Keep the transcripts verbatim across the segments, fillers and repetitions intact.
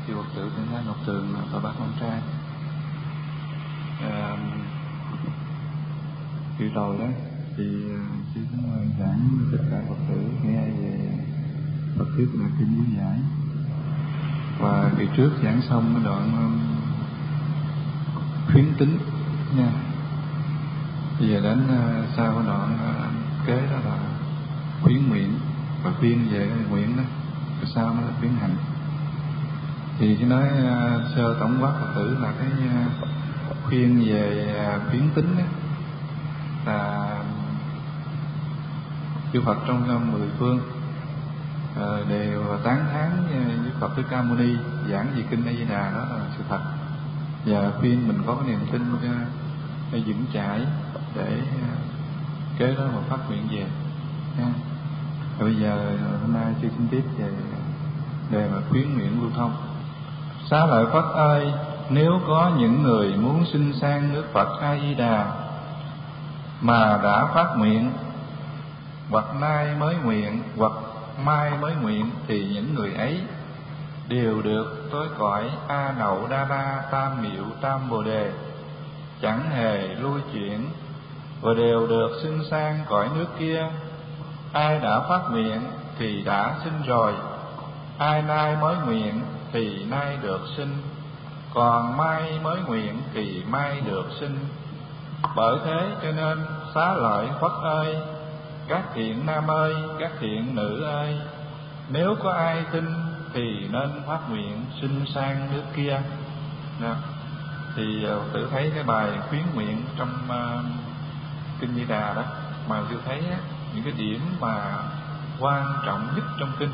chư Phật tử Tỉnh Thái Ngọc Tường và bác con trai. À, kỳ rồi đó thì sư cũng giảng tất cả Phật tử nghe về Phật thuyết là kinh lý giải. Và kỳ trước giảng xong cái đoạn um, khuyến tính nha. Bây giờ đến uh, sau cái đoạn uh, kế đó là khuyến nguyện và khuyên về cái nguyện đó, rồi sau nó là khuyến hành. Thì cái nói uh, sơ tổng quát Phật tử là cái uh, khuyên về uh, khuyến tính đó, là chư Phật trong mười phương uh, đều tán thán với Phật Thích Ca Mâu Ni giảng về kinh A Di Đà, đó là sự thật, và khuyên mình có cái niềm tin uh, vững chãi để uh, kế đó mà phát nguyện về. Yeah. Rồi bây giờ hôm nay sư xin tiếp về đề mà khuyến nguyện lưu thông. Xá lợi Phất ơi, nếu có những người muốn sinh sang nước Phật A Di Đà mà đã phát nguyện, hoặc nay mới nguyện, hoặc mai mới nguyện, thì những người ấy đều được tới cõi A Nậu Đa La Tam Miệu Tam Bồ Đề, chẳng hề lui chuyển, và đều được sinh sang cõi nước kia. Ai đã phát nguyện thì đã sinh rồi, ai nay mới nguyện thì nay được sinh, còn mai mới nguyện thì mai được sinh. Bởi thế cho nên xá lợi Phất ơi, các thiện nam ơi, các thiện nữ ơi, nếu có ai tin thì nên phát nguyện sinh sang nước kia. Nè, thì uh, tự thấy cái bài khuyến nguyện trong uh, kinh Di Đà đó, mà tôi thấy á, những cái điểm mà quan trọng nhất trong kinh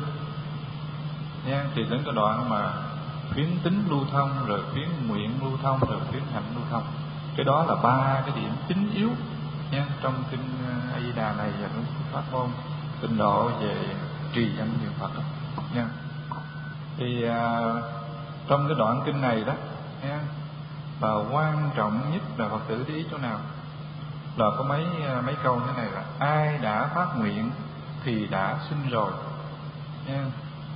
nha, thì đến cái đoạn mà khuyến tính lưu thông, rồi khuyến nguyện lưu thông, rồi khuyến hành lưu thông. Cái đó là ba cái điểm chính yếu nha trong kinh A Di Đà này, và cũng pháp môn tịnh độ về trì danh niệm Phật đó, nha. Thì à, trong cái đoạn kinh này đó nha, là quan trọng nhất là Phật tử để ý chỗ nào là có mấy mấy câu thế này là ai đã phát nguyện thì đã sinh rồi nha.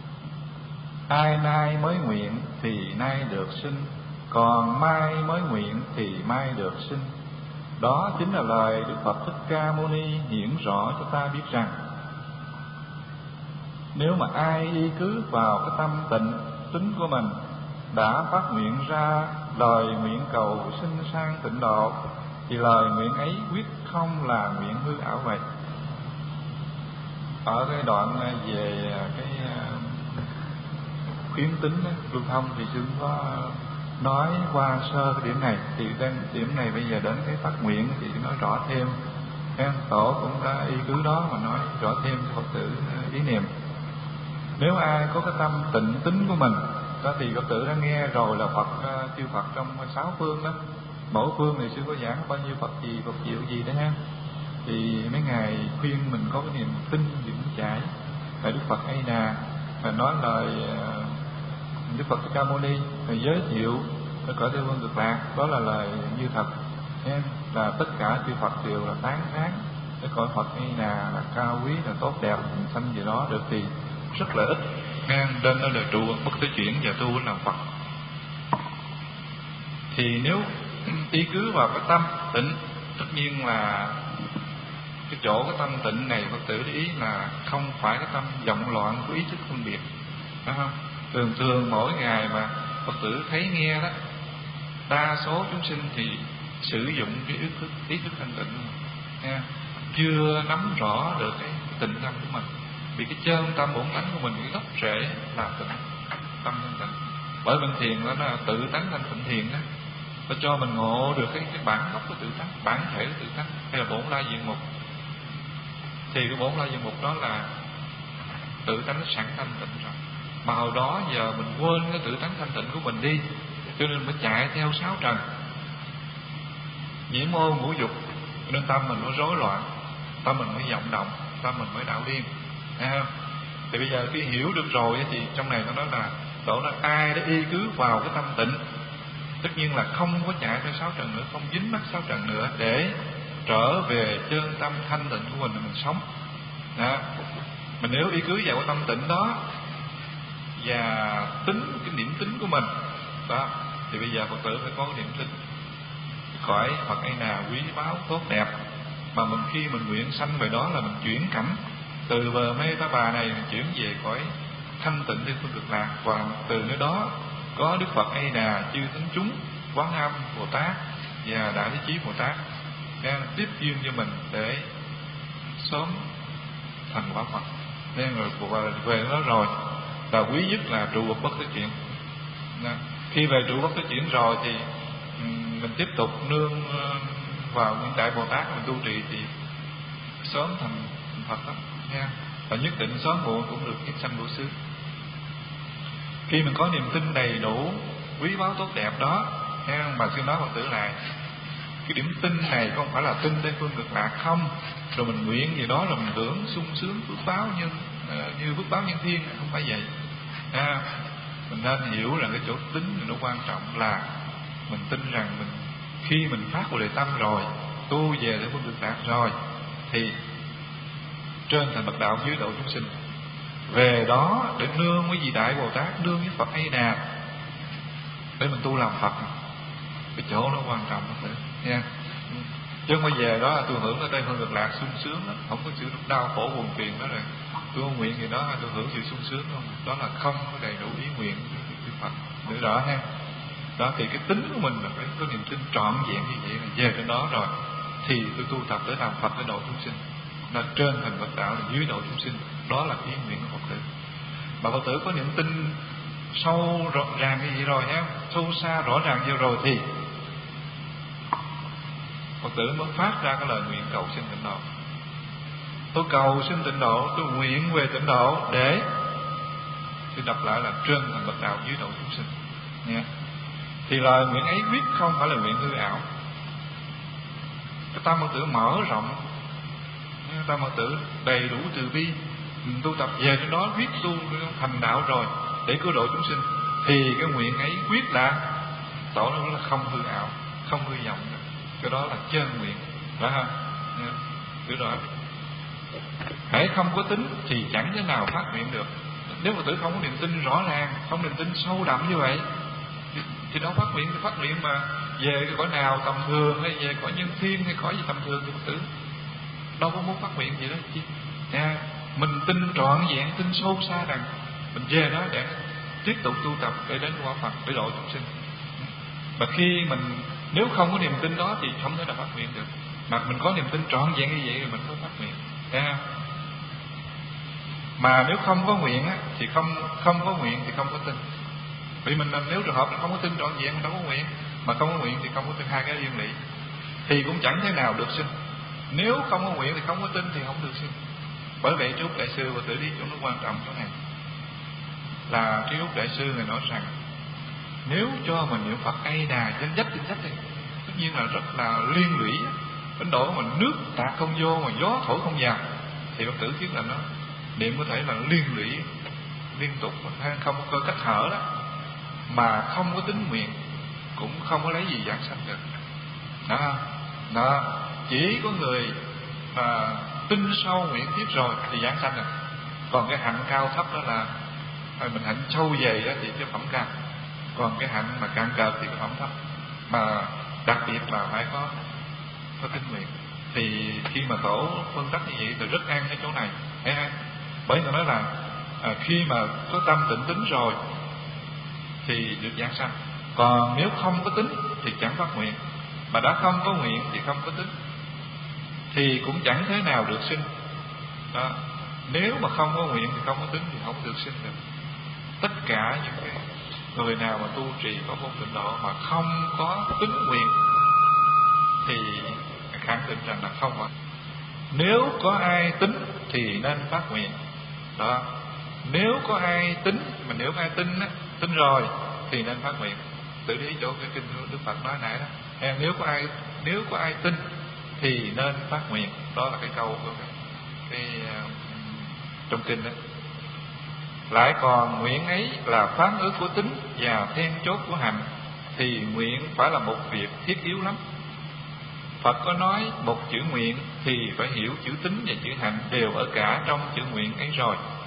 Ai nay mới nguyện thì nay được sinh, còn mai mới nguyện thì mai được sinh. Đó chính là lời Đức Phật Thích Ca Mâu Ni hiển rõ cho ta biết rằng, nếu mà ai y cứ vào cái tâm tịnh tính của mình, đã phát nguyện ra lời nguyện cầu sinh sang tịnh độ, thì lời nguyện ấy quyết không là nguyện hư ảo vậy. Ở cái đoạn về cái khuyến tính lưu thông thì chúng có nói qua sơ cái điểm này, thì đến điểm này bây giờ đến cái phát nguyện thì nói rõ thêm. Em tổ cũng đã y cứ đó mà nói rõ thêm cho Phật tử ý niệm. Nếu ai có cái tâm tịnh tính của mình đó, thì Phật tử đã nghe rồi là Phật chư Phật trong sáu phương đó, mỗi phương này sư có giảng bao nhiêu Phật gì, Phật diệu gì đó ha. Thì mấy ngày khuyên mình có cái niềm tin vững chãi là Đức Phật A Di Đà, và nói lời Đức Phật Thích Ca Mâu Ni giới thiệu ở cõi Tây Phương Cực Lạc, đó là lời như thật em, là tất cả chư Phật đều là tán thán cái cõi Phật A Di Đà là cao quý, là tốt đẹp, sanh gì đó được thì rất là ít ngang trên đó là trụ bất tới chuyển và tu làm Phật. Thì nếu ý cứ vào cái tâm tịnh, tất nhiên là cái chỗ cái tâm tịnh này Phật tử để ý là không phải cái tâm vọng loạn của ý thức phân biệt, phải không? Thường thường mỗi ngày mà Phật tử thấy nghe đó, đa số chúng sinh thì sử dụng cái ý thức, ý thức thanh tịnh nha, chưa nắm rõ được cái tịnh tâm của mình. Vì cái chân tâm bổn tánh của mình, cái gốc rễ là tịnh tâm thanh tịnh. Bởi bên thiền đó là tự tánh thanh tịnh thiền đó, nó cho mình ngộ được cái, cái bản gốc của tự tánh, bản thể của tự tánh, hay là bổn lai diện mục. Thì cái bổn lai diện mục đó là tự tánh sẵn thanh tịnh rồi, mà hồi đó giờ mình quên cái tự tánh thanh tịnh của mình đi, cho nên mới chạy theo sáu trần, nhiễm ô ngũ dục, nên tâm mình nó rối loạn, tâm mình mới vọng động, tâm mình mới đảo điên. Thấy không? Thì bây giờ khi hiểu được rồi thì trong này nó nói là tổ là ai đã y cứ vào cái tâm tịnh, tất nhiên là không có chạy theo sáu trần nữa, không dính mắc sáu trần nữa, để trở về chân tâm thanh tịnh của mình mà mình sống đó. Mình nếu y cứ vào cái tâm tịnh đó và tính cái niệm tính của mình đó. Thì bây giờ Phật tử phải có cái niệm tính cõi Phật A Nà quý báu tốt đẹp, mà mình khi mình nguyện sanh về đó là mình chuyển cảnh từ bờ mê ta bà này mình chuyển về cõi thanh tịnh Tây phương Cực Lạc, và từ nơi đó có Đức Phật A Nà, chư thánh chúng, Quán Âm Bồ Tát và Đại Thế Chí Bồ Tát đang tiếp duyên cho mình để sớm thành quả Phật. Nên rồi về đó rồi là quý nhất là trụ bất thế chuyển. Khi về trụ bất thế chuyển rồi thì mình tiếp tục nương vào những đại Bồ Tát mình tu trì thì sớm thành Phật đó nha. Và nhất định sớm muộn cũng được kiếp sanh của xứ. Khi mình có niềm tin đầy đủ quý báu tốt đẹp đó nha, mà xin nói Phật tử lại, cái điểm tin này không phải là tin Tây phương Cực Lạc không, rồi mình nguyện gì đó rồi mình tưởng sung sướng phước báo như uh, như phước báo nhân thiên, không phải vậy. À, mình nên hiểu rằng cái chỗ tính nó quan trọng là mình tin rằng mình khi mình phát Bồ Đề tâm rồi, tu về Tây phương Cực Lạc rồi, thì trên thành bậc đạo, dưới độ chúng sinh, về đó để nương với vị đại Bồ Tát, nương với Phật A Nà để mình tu làm Phật. Cái chỗ nó quan trọng đó nha. Chứ không phải về đó tôi hưởng ở Tây phương Cực Lạc sung sướng đó, không có sự đau khổ buồn phiền đó, rồi tôi không nguyện gì đó tôi hưởng sự sung sướng không, đó là không có đầy đủ ý nguyện của Phật nữa đó ha. Đó thì cái tính của mình là phải có niềm tin trọn vẹn như vậy, là về trên đó rồi thì tôi tu tập để làm Phật, để độ chúng sinh, là trên thành Phật đạo, là dưới độ chúng sinh. Đó là ý nguyện của Phật tử. Mà Phật tử có niềm tin sâu rõ ràng như vậy rồi ha, sâu xa rõ ràng như rồi thì Phật tử mới phát ra cái lời nguyện cầu xin tịnh độ. Tôi cầu xin tịnh độ, tôi nguyện về tịnh độ để, thì đọc lại là trên thành bậc đạo, dưới độ chúng sinh nha. Thì lời nguyện ấy quyết không phải là nguyện hư ảo. Cái tâm Phật tử mở rộng, cái tâm Phật tử đầy đủ từ bi, mình tu tập về trên đó quyết tu thành đạo rồi để cứu độ chúng sinh, thì cái nguyện ấy quyết là tổ nó là không hư ảo, không hư vọng. Cái đó là chân nguyện, phải không? Hiểu rồi. Hễ không có tính thì chẳng thể nào phát nguyện được. Nếu Phật tử không có niềm tin rõ ràng, không niềm tin sâu đậm như vậy, thì, thì đâu phát nguyện. Thì phát nguyện mà về cái cõi nào tầm thường, hay về cõi nhân thiên, hay cõi gì tầm thường thì Phật tử đâu có muốn phát nguyện gì đó chi. À, mình tin trọn vẹn, tin sâu xa rằng mình về đó để tiếp tục tu tập để đến quả Phật, để độ chúng sinh. Và khi mình nếu không có niềm tin đó thì không thể nào phát nguyện được. Mà mình có niềm tin trọn vẹn như vậy thì mình mới phát nguyện. À, mà nếu không có nguyện á, thì không không có nguyện thì không có tin. Vì mình nếu trường hợp là không có tin trọn vẹn mình đâu có nguyện, mà không có nguyện thì không có tin, hai cái liên lụy thì cũng chẳng thể nào được sinh. Nếu không có nguyện thì không có tin thì không được sinh. Bởi vậy Trí Úc Đại Sư, và tự đi chỗ nó quan trọng chỗ này là Trí Úc Đại Sư người nói rằng nếu cho mình niệm Phật A Đà danh dách danh dách thì tất nhiên là rất là liên lụy. Đến độ mà nước tạt không vô, mà gió thổi không vào, thì Phật tử biết là nó niệm có thể là liên lụy liên tục, không có cơ cách thở đó, mà không có tính nguyện cũng không có lấy gì giảng sanh được. Đó, đó. Chỉ có người mà tin sâu nguyện tiếp rồi thì giảng sanh rồi. Còn cái hạnh cao thấp đó là mình hạnh sâu dày đó thì cái phẩm cao, còn cái hạnh mà càng cợt thì cái phẩm thấp. Mà đặc biệt là phải có có tính nguyện. Thì khi mà tổ phân tích như vậy thì rất an cái chỗ này, thấy không? Bởi người nói là à, khi mà có tâm tịnh tính rồi thì được giảng sanh. Còn nếu không có tính thì chẳng phát nguyện. Mà đã không có nguyện thì không có tính, thì cũng chẳng thế nào được sinh. Đó. Nếu mà không có nguyện thì không có tính thì không được sinh được. Tất cả những cái người nào mà tu trì có môn tịnh độ mà không có tính nguyện thì khẳng định rằng là không phải. Nếu có ai tính thì nên phát nguyện. Đó. Nếu có ai tính, mà nếu có ai tin á, tin rồi thì nên phát nguyện. Tự đi chỗ cái kinh Đức Phật nói nãy đó. Nếu có ai nếu có ai tin thì nên phát nguyện. Đó là cái câu của cái, cái uh, trong kinh đó. Lại còn nguyện ấy là phán ước của tính và then chốt của hạnh, thì nguyện phải là một việc thiết yếu lắm. Phật có nói một chữ nguyện thì phải hiểu chữ tính và chữ hạnh đều ở cả trong chữ nguyện ấy rồi.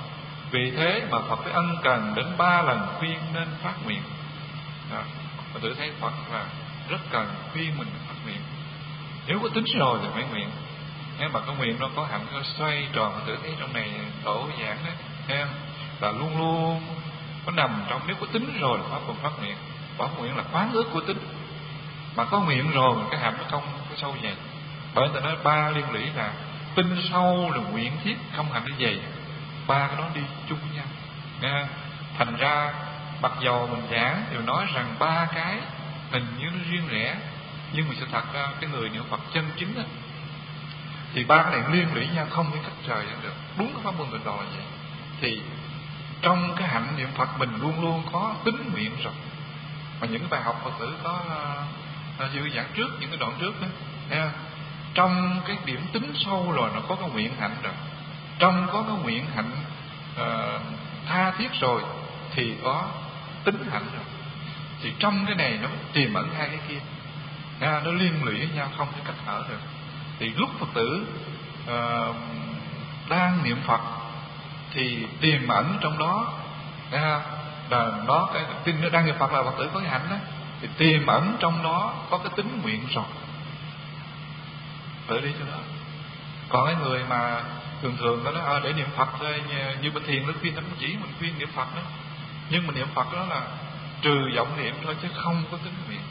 Vì thế mà Phật phải ân cần đến ba lần khuyên nên phát nguyện. Đó. Phật tử thấy Phật là rất cần khuyên mình phát nguyện. Nếu có tính rồi thì phải nguyện. Nếu mà có nguyện nó có hạnh nó xoay tròn. Phật tử thấy trong này tổ giảng đấy, thấy không? Là luôn luôn có nằm trong, nếu có tính rồi là pháp còn phát nguyện. Phát nguyện là quán ước của tính. Mà có nguyện rồi cái hạnh nó không cái sâu dày. Bởi người ta nói ba liên lũy là tinh sâu, là nguyện thiết, không hành cái gì. Ba cái đó đi chung với nhau. Nghe? Thành ra mặc dầu mình giảng thì mình nói rằng ba cái hình như nó riêng rẽ, nhưng mà sự thật ra cái người niệm Phật chân chính đó, thì ba cái này liên lụy nhau, không thể cách rời ra được. Đúng cái pháp môn tịnh độ là vậy. Thì trong cái hạnh niệm Phật mình luôn luôn có tính nguyện rồi. Mà những cái bài học Phật tử có uh, dự giảng trước, những cái đoạn trước đó, nha. Trong cái điểm tính sâu rồi nó có cái nguyện hạnh rồi. Trong có cái nguyện hạnh uh, tha thiết rồi thì có tính hạnh rồi. Thì trong cái này nó tiềm ẩn hai cái kia, nha, nó liên lụy với nhau, không thể cách hở được. Thì lúc Phật tử uh, đang niệm Phật thì tiềm ẩn trong đó, nha, là nó cái tin nó đang niệm Phật là Phật tử có cái hạnh đó, thì tiềm ẩn trong đó có cái tính nguyện rồi. Tự đi cho đó. Còn cái người mà thường thường đó, đó để niệm Phật thôi, như, như bên thiền nó khuyên nó chỉ mình khuyên niệm Phật đó, nhưng mà niệm Phật đó là trừ vọng niệm thôi chứ không có tính nguyện.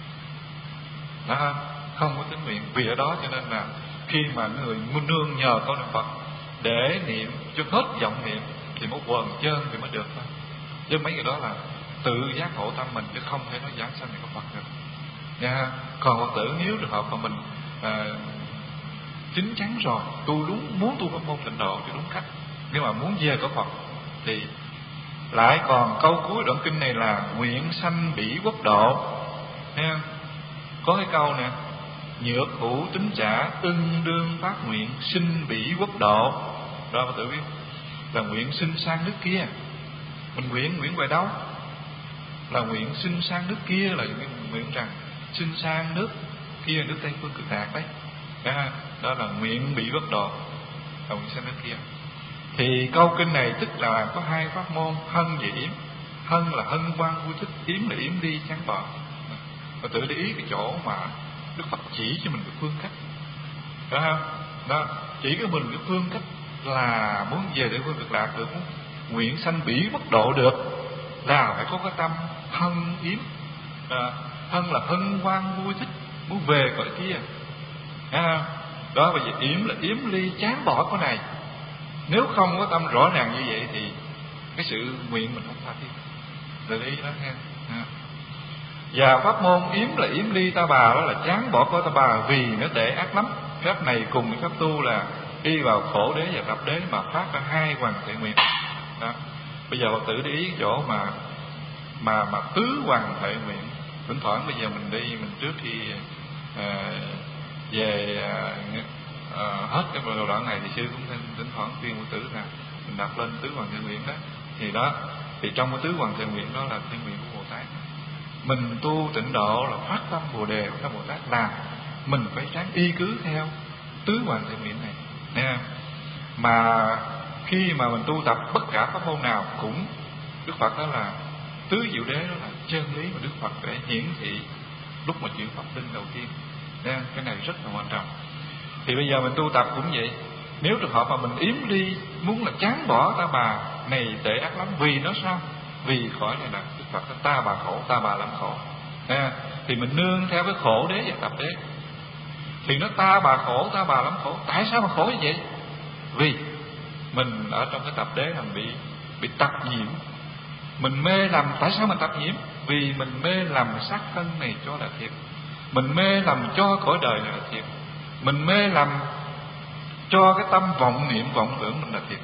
Đó, không có tính nguyện. Vì ở đó cho nên là khi mà người muôn nương nhờ câu niệm Phật để niệm cho hết vọng niệm thì mới quần chân thì mới được thôi. Chứ mấy cái đó là tự giác hộ tâm mình, chứ không thể nói giảng sanh này có Phật được. Nha. Còn Phật tử nếu trường hợp mà mình à, chín chắn rồi, tu đúng, muốn tu pháp môn tịnh độ thì đúng cách, nhưng mà muốn về có Phật thì lại còn câu cuối đoạn kinh này là nguyện sanh bỉ quốc độ. Nha. Có cái câu nè: nhược hữu tính trả, ưng đương phát nguyện, sinh bỉ quốc độ. Đó Phật tử biết là nguyện sinh sang nước kia. Mình nguyện, nguyện về đâu? Là nguyện sinh sang nước kia, là nguyện rằng sinh sang nước kia, nước Tây Phương Cực Lạc đấy. Đó, đó là nguyện bị quốc độ, là nguyện sang nước kia. Thì câu kinh này tức là có hai pháp môn, hân và yếm. Hân là hân hoan vui thích, yếm là yếm đi chán bỏ. Phật tử để ý cái chỗ mà Đức Phật chỉ cho mình cái phương cách. Đó không? Đó, chỉ cho mình cái phương cách là muốn về Tây Phương Cực Lạc được, muốn nguyện sanh bỉ quốc độ được, là phải có cái tâm hân yếm. À, hân là hân hoan vui thích, muốn về cõi kia. À, đó, bây giờ yếm là yếm ly chán bỏ cái này. Nếu không có tâm rõ ràng như vậy thì cái sự nguyện mình không tha thiết. Là lý đó ha. À. Và pháp môn yếm là yếm ly ta bà, đó là chán bỏ cõi ta bà vì nó tệ ác lắm. Phép này cùng với pháp tu là đi vào khổ đế và tập đế mà phát ra hai hoàn thiện nguyện. Đó. Bây giờ Phật tử để ý chỗ mà mà mà tứ hoàn thiện nguyện. Thỉnh thoảng bây giờ mình đi, mình trước khi à, về à, à, hết cái đoạn này thì sư cũng thỉnh thoảng khuyên Phật tử là mình đặt lên tứ hoàn thiện nguyện đó. Thì đó, thì trong cái tứ hoàn thiện nguyện đó là thiện nguyện của Bồ Tát. Mình tu tịnh độ là phát tâm Bồ đề của các Bồ Tát, là mình phải ráng y cứ theo tứ hoàn thiện nguyện này nha. Mà khi mà mình tu tập bất cả pháp môn nào cũng Đức Phật đó là tứ diệu đế, đó là chân lý mà Đức Phật để hiển thị lúc mà chịu Phật linh đầu tiên nha. Cái này rất là quan trọng. Thì bây giờ mình tu tập cũng vậy. Nếu trường hợp mà mình yếm ly, muốn là chán bỏ ta bà này tệ ác lắm, vì nó sao? Vì khỏi này là Đức Phật ta bà khổ, ta bà làm khổ nha. Thì mình nương theo cái khổ đế và tập đế. Thì nó ta bà khổ, ta bà lắm khổ. Tại sao mà khổ như vậy? Vì mình ở trong cái tập đế mình bị bị tập nhiễm. Mình mê lầm. Tại sao mình tập nhiễm? Vì mình mê lầm xác thân này cho là thiệt. Mình mê lầm cho cõi đời này là thiệt. Mình mê lầm cho cái tâm vọng niệm vọng tưởng mình là thiệt.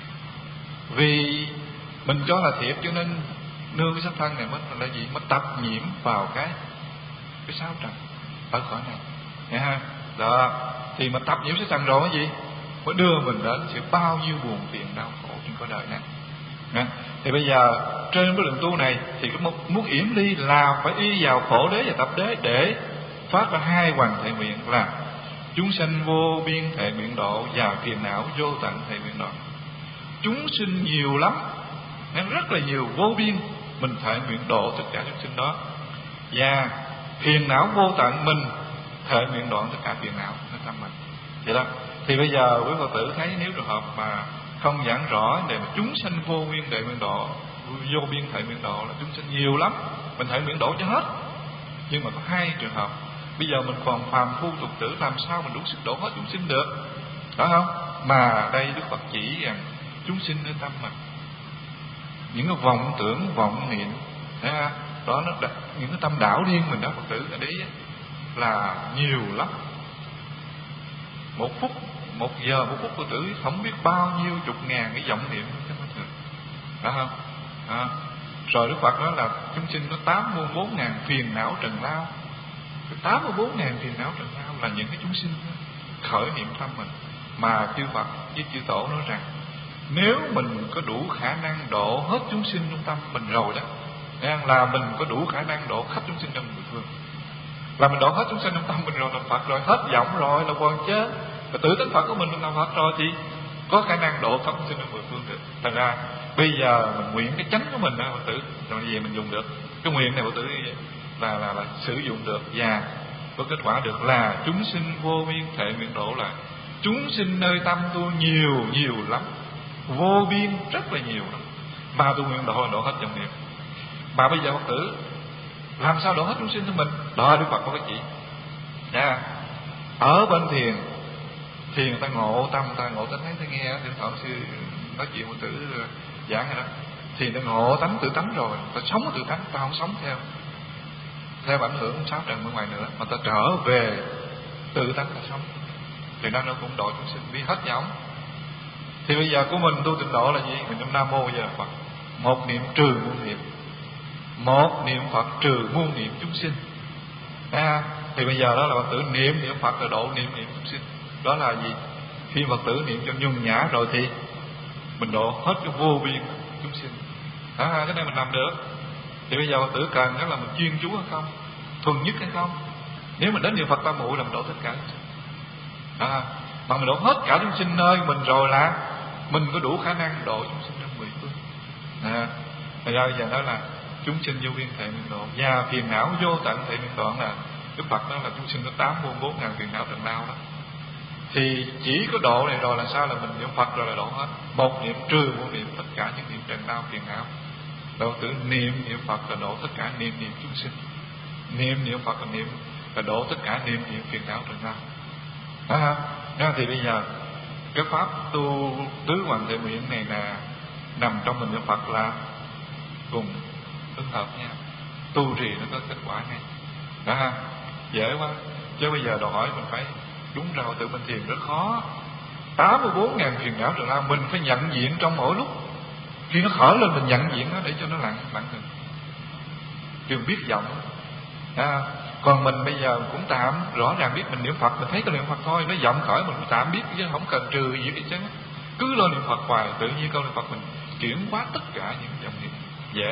Vì mình cho là thiệt cho nên nương cái xác thân này mất là gì? Mất tập nhiễm vào cái cái sáu trần ở cõi này. Nghe ha? Đó. Thì mà tập nhiễm xác trần rồi cái gì? Mới đưa mình đến sự bao nhiêu buồn phiền đau khổ trên cõi đời này. Nghe? Thì bây giờ trên cái đường tu này thì cái muốn yểm ly là phải y vào khổ đế và tập đế để phát ra hai hoàn thiện nguyện là chúng sanh vô biên thệ nguyện độ và phiền não vô tận thệ nguyện độ. chúng sinh nhiều lắm, rất là nhiều, vô biên. Mình thể nguyện độ tất cả chúng sinh đó. Và phiền não vô tận, mình thể nguyện đoạn tất cả phiền não nơi tâm mình. Vậy đó. Thì bây giờ quý Phật tử thấy nếu trường hợp mà không giảng rõ để mà chúng sanh vô nguyên để nguyện độ, vô biên thể nguyện độ là chúng sinh nhiều lắm, mình thể nguyện độ cho hết. Nhưng mà có hai trường hợp. Bây giờ mình còn phàm phu tục tử, làm sao mình đủ sức độ hết chúng sinh được, đó không? Mà đây Đức Phật chỉ rằng chúng sinh nơi tâm mình, những cái vọng tưởng vọng niệm đó, nó đặt những cái tâm đảo điên mình đó, Phật tử ở đấy là nhiều lắm. Một phút, một giờ, một phút Phật tử không biết bao nhiêu chục ngàn cái vọng niệm cho nó được, đó không? Đó. Rồi Đức Phật nói là chúng sinh có tám mươi bốn ngàn phiền não trần lao. Tám mươi bốn ngàn phiền não trần lao là những cái chúng sinh khởi niệm tâm mình, mà chư Phật với chư Tổ nói rằng nếu mình có đủ khả năng độ hết chúng sinh trong tâm mình rồi đó, là mình có đủ khả năng độ khắp chúng sinh trong mười phương, là mình độ hết chúng sinh trong tâm mình rồi, là Phật rồi, hết vọng rồi, là còn chứ. Và tự tính Phật của mình mình là Phật rồi thì có khả năng độ khắp chúng sinh trong mười phương được. Thành ra bây giờ mình nguyện cái chánh của mình đó, Phật tử, rồi về mình dùng được cái nguyện này, Phật tử là là là sử dụng được và có kết quả được, là chúng sinh vô biên thể nguyện độ, là chúng sinh nơi tâm tôi nhiều nhiều lắm, vô biên rất là nhiều lắm, mà tôi nguyện độ độ hết dòng niệm. Mà bây giờ Phật tử làm sao độ hết chúng sinh cho mình? Đó, Đức Phật có cái chỉ nha. Ở bên thiền thiền người ta ngộ tâm, người ta ngộ tánh thấy, ta nghe thỉnh thoảng sư nói chuyện Phật tử giảng hay đó, thì ta ngộ tánh tự tánh rồi, ta sống tự tánh, ta không sống theo theo ảnh hưởng sáu trần bên ngoài nữa, mà ta trở về tự tánh ta sống, thì nó nó cũng độ chúng sinh biết hết giống. Thì bây giờ của mình tu tịnh độ là gì? Mình trong Nam Mô Giờ Phật, một niệm trừ muôn niệm, một niệm Phật trừ muôn niệm chúng sinh. À, thì bây giờ đó là Phật tử niệm niệm Phật là độ niệm niệm chúng sinh. Đó là gì? Khi Phật tử niệm cho nhuần nhã rồi thì mình độ hết cái vô biên chúng sinh. À, cái này mình làm được. Thì bây giờ Phật tử cần đó là mình chuyên chú hay không, thuần nhất hay không. Nếu mình đến niệm Phật tam muội là mình độ tất cả chúng sinh. À, mà mình độ hết cả chúng sinh nơi mình rồi là mình có đủ khả năng độ chúng sinh trong mười phương. À, thật ra bây giờ đó là chúng sinh vô biên thể nguyện độ, và phiền não vô tận thể nguyện đoạn, là Đức Phật đó là chúng sinh có tám mươi bốn ngàn phiền não trần lao đó. Thì chỉ có độ này rồi là sao? Là mình niệm Phật rồi là độ hết, một niệm trừ một niệm tất cả những niệm trần lao phiền não. Độ tử niệm niệm Phật là độ tất cả niệm niệm chúng sinh, niệm niệm Phật là niệm là độ tất cả niệm niệm phiền não trần lao. À, đó, thì bây giờ cái pháp tu tứ hoàng thể nguyện này là nằm trong mình niệm Phật là cùng tương hợp nhau, tu trì nó có kết quả ngay. Đó, dễ quá. Chứ bây giờ đòi hỏi mình phải đúng ra tự bên thiền rất khó. Tám mươi bốn ngàn phiền não trần lao mình phải nhận diện trong mỗi lúc. Khi nó khởi lên mình nhận diện nó để cho nó lặng lặng được, đừng biết vọng. À, còn mình bây giờ cũng tạm rõ ràng biết mình niệm Phật, mình thấy cái niệm Phật thôi, nó vọng khởi mình cũng tạm biết chứ không cần trừ gì hết chứ. Cứ lo niệm Phật hoài, tự nhiên câu niệm Phật mình chuyển hóa tất cả những vọng niệm dễ.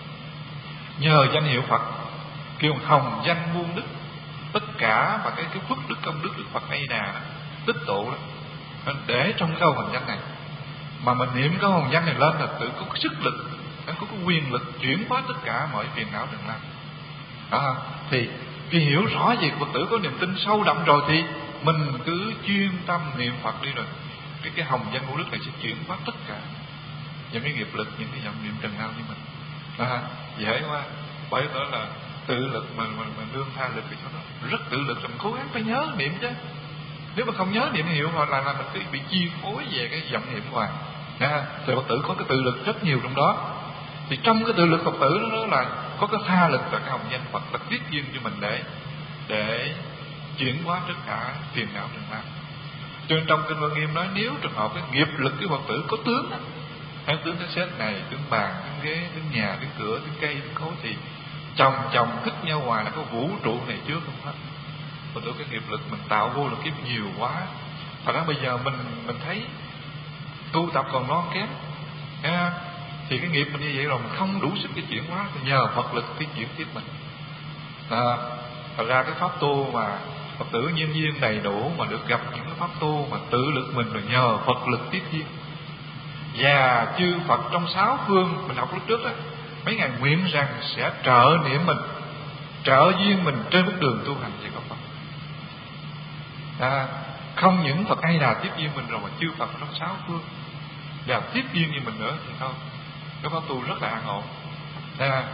Nhờ danh hiệu Phật kêu hồng danh muôn đức, tất cả và cái cái phước đức công đức Đức Phật A Di Đà tích tụ đó, nên để trong câu hồng danh này. Mà mình niệm cái hồng danh này lên là tự có sức lực, nó có cái quyền lực chuyển hóa tất cả mọi phiền não trần lao. Đó, thì khi hiểu rõ về Phật tử có niềm tin sâu đậm rồi thì mình cứ chuyên tâm niệm Phật đi, rồi cái cái hồng danh vô đức này sẽ chuyển hóa tất cả những cái nghiệp lực, những cái vọng niệm trần lao như mình. À, dễ quá. Bởi đó là tự lực mà mình mình nương tha lực cái chỗ đó, rất tự lực, mình cố gắng phải nhớ niệm chứ. Nếu mà không nhớ niệm hiệu hoặc là, là mình cứ bị chi phối về cái vọng niệm hoài. À, thì Phật tử có cái tự lực rất nhiều trong đó. Thì trong cái tự lực Phật tử đó, đó là có cái tha lực là cái hồng danh Phật là tiết duyên cho mình để để chuyển hóa tất cả phiền não trần lao. Cho nên trong kinh Hoa Nghiêm nói nếu trường hợp cái nghiệp lực của Phật tử có tướng đó, hay tướng cái xét này, tướng bàn, tướng ghế, tướng nhà, tướng cửa, tướng cây, tướng khối, thì chồng chồng thích nhau hoài là có vũ trụ này trước không hết. Phật tử cái nghiệp lực mình tạo vô lực kiếp nhiều quá. Thật ra bây giờ mình mình thấy tu tập còn non kém, à, thì cái nghiệp mình như vậy rồi mình không đủ sức cái chuyển hóa, thì nhờ Phật lực cái chuyển tiếp mình. À, thật ra cái pháp tu mà Phật tử nhân duyên đầy đủ mà được gặp những cái pháp tu mà tự lực mình rồi nhờ Phật lực tiếp duyên. Và chư Phật trong sáu phương, mình học lúc trước đó, mấy ngài nguyện rằng sẽ trợ niệm mình, trợ duyên mình trên bước đường tu hành về có Phật. À, không những Phật A Di Đà tiếp duyên mình rồi, mà chư Phật trong sáu phương và tiếp duyên như mình nữa thì thôi, cái pháp tu rất là an ổn. À,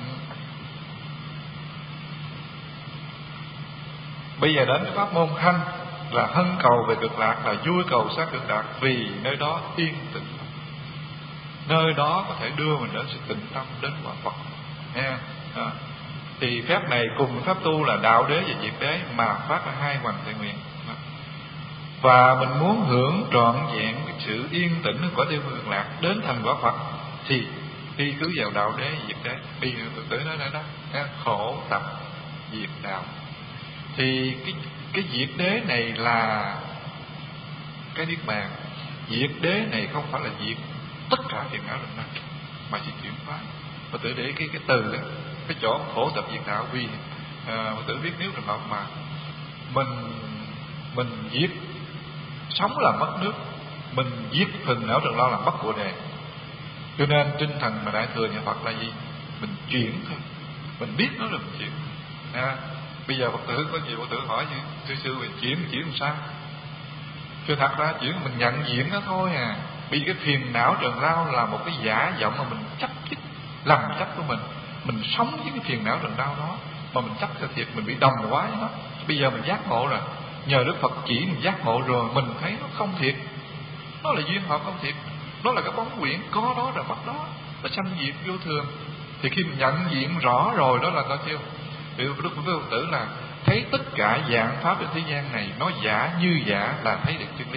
bây giờ đến cái pháp môn hanh là hân cầu về cực lạc, là vui cầu sát cực lạc, vì nơi đó yên tĩnh, nơi đó có thể đưa mình đến sự tịnh tâm, đến quả Phật. Nghe à. Thì phép này cùng pháp tu là đạo đế và diệt đế mà phát ra hai hoành thệ nguyện. Và mình muốn hưởng trọn vẹn cái sự yên tĩnh của tiêu cực lạc đến thành quả Phật, thì khi cứ vào đạo đế diệt đế. Bây giờ tôi tới nói đó, đó khổ tập diệt đạo. Thì cái cái diệt đế này là cái niết bàn. Diệt đế này không phải là diệt tất cả phiền não định năng, mà chỉ chuyển hóa. Và tự để cái cái từ đó, cái chỗ khổ tập diệt đạo, vì à, tự biết nếu trường hợp mà mình mình giết sống là mất nước, mình giết phần não trần lao làm mất của đề. Cho nên tinh thần mà đại thừa nhà Phật là gì? Mình chuyển thôi, mình biết nó là mình chuyển. À, bây giờ Phật tử có nhiều Phật tử hỏi gì sư sư về chuyển chuyển làm sao? Chứ thật ra chuyển mình nhận diện nó thôi à. Vì cái phiền não trần lao là một cái giả vọng mà mình chấp nhất, lầm chấp của mình. Mình sống với cái phiền não trần lao đó mà mình chấp cho thiệt, mình bị đồng hóa với nó. Bây giờ mình giác ngộ rồi, nhờ Đức Phật chỉ mình giác ngộ rồi, mình thấy nó không thiệt, nó là duyên hợp không thiệt, nó là cái bóng quyển, có đó rồi mất đó, nó sanh diệt vô thường. Thì khi mình nhận diện rõ rồi đó là sao chưa? Vì Đức Phật tử là thấy tất cả dạng pháp trên thế gian này nó giả như giả là thấy được chân lý.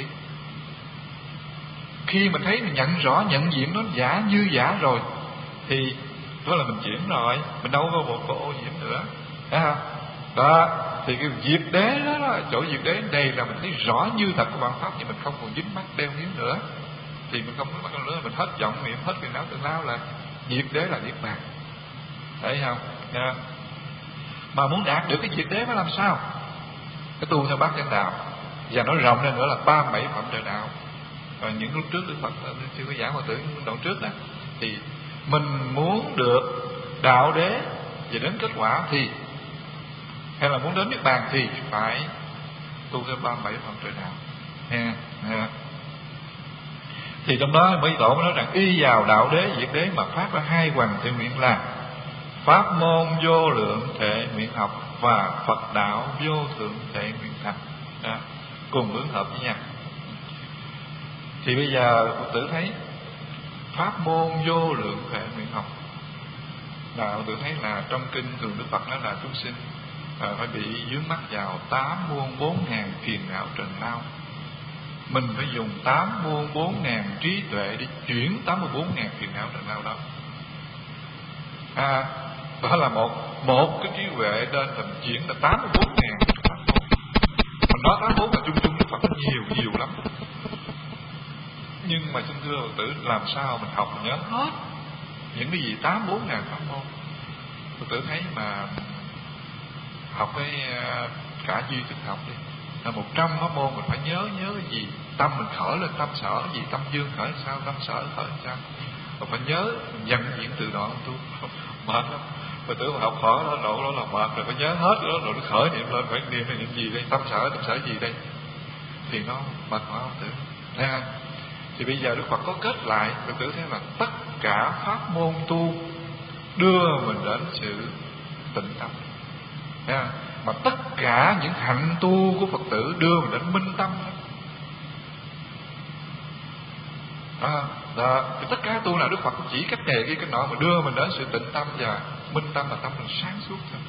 Khi mình thấy mình nhận rõ, nhận diện nó giả như giả rồi thì đó là mình chuyển rồi, mình đâu có một ô nhiễm nữa. Thấy không? Đó, thì cái diệt đế đó, đó, chỗ diệt đế đây là mình thấy rõ như thật của bản pháp, nhưng mình không còn dính mắc đeo níu nữa. Thì mình không dính mắc nữa, mình hết vọng niệm, hết phiền não tự lao, là diệt đế là niết bàn. Thấy không? Nha. Mà muốn đạt được cái diệt đế phải làm sao? Cái tu theo bát chánh đạo, và nói rộng ra nữa là ba mươi bảy phẩm trời đạo. Và những lúc trước Đức Phật chưa có giảng Phật tử đoạn trước đó, thì mình muốn được đạo đế và đến kết quả thì, hay là muốn đến niết bàn thì phải tu theo ba mươi bảy phẩm trời đạo. Nghe, nghe. Thì trong đó mấy tổ mới nói rằng y vào đạo đế diệt đế mà phát ra hai hoành thệ nguyện là pháp môn vô lượng thệ nguyện học và Phật đạo vô thượng thệ nguyện thành. Đó, cùng ứng hợp với nhau. Thì bây giờ Phật tử thấy pháp môn vô lượng thệ nguyện học là Phật tử thấy là trong kinh thường Đức Phật nói là chúng sinh à, phải bị vướng mắc vào tám muôn bốn ngàn phiền não trần lao. Mình phải dùng tám muôn bốn ngàn trí tuệ để chuyển tám mươi bốn ngàn phiền não trần lao đó. À, đó là một một cái trí huệ trên mình chuyển là tám mươi bốn ngàn. Mình nói tám mươi bốn là chung chung Đức Phật nó nhiều nhiều lắm. Nhưng mà xin thưa Phật tử, làm sao mình học mình nhớ hết những cái gì tám mươi bốn ngàn pháp môn? Phật tử thấy mà học cái cả duy thực học đi, là một trăm pháp môn mình phải nhớ nhớ cái gì, tâm mình khởi lên tâm sở gì, tâm dương khởi sao, tâm sở khởi sao, mình phải nhớ, mình nhận diện từ đó tu mệt lắm. Phật tử mà học hỏi đó độ đó là mệt rồi, phải nhớ hết đó rồi nó khởi niệm lên, phải niệm là những gì đây, tâm sở tâm sở gì đây, thì nó mệt mỏi Phật tử. Thấy thì bây giờ Đức Phật có kết lại, Phật tử thấy là tất cả pháp môn tu đưa mình đến sự tịnh tâm. Thấy không? Mà tất cả những hạnh tu của Phật tử đưa mình đến minh tâm. À, đó, thì tất cả tu nào Đức Phật cũng chỉ cách này cái cách nọ mà đưa mình đến sự tịnh tâm và minh tâm, là tâm mình sáng suốt thôi.